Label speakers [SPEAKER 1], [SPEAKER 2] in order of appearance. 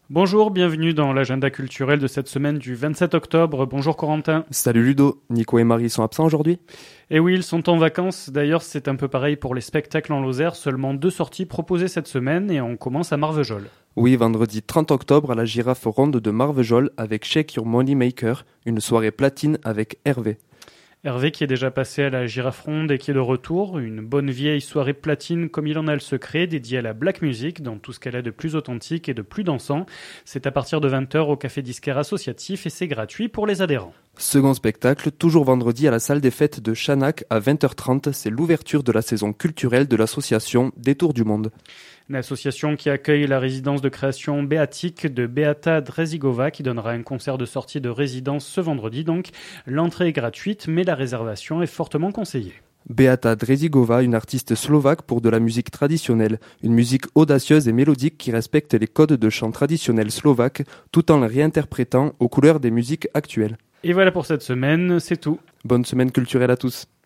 [SPEAKER 1] Bonjour, bienvenue dans l'agenda culturel de cette semaine du 27 octobre. Bonjour Corentin.
[SPEAKER 2] Salut Ludo, Nico et Marie sont absents aujourd'hui?
[SPEAKER 1] Et oui, ils sont en vacances. D'ailleurs, c'est un peu pareil pour les spectacles en Lozère. Seulement 2 sorties proposées cette semaine et on commence à Marvejols.
[SPEAKER 2] Oui, vendredi 30 octobre à la Girafe Ronde de Marvejols avec Shake Your Money Maker, une soirée platine avec Hervé.
[SPEAKER 1] Hervé qui est déjà passé à la Girafe Ronde et qui est de retour. Une bonne vieille soirée platine comme il en a le secret, dédiée à la black music dans tout ce qu'elle a de plus authentique et de plus dansant. C'est à partir de 20h au Café Disquaire Associatif et c'est gratuit pour les adhérents.
[SPEAKER 2] Second spectacle, toujours vendredi à la salle des fêtes de Chanac à 20h30, c'est l'ouverture de la saison culturelle de l'association Détour du Monde.
[SPEAKER 1] Une association qui accueille la résidence de création Béatique de Beata Drezigova qui donnera un concert de sortie de résidence ce vendredi donc. L'entrée est gratuite mais la réservation est fortement conseillée.
[SPEAKER 2] Beata Drezigova, une artiste slovaque pour de la musique traditionnelle, une musique audacieuse et mélodique qui respecte les codes de chant traditionnel slovaque tout en les réinterprétant aux couleurs des musiques actuelles.
[SPEAKER 1] Et voilà pour cette semaine, c'est tout.
[SPEAKER 2] Bonne semaine culturelle à tous.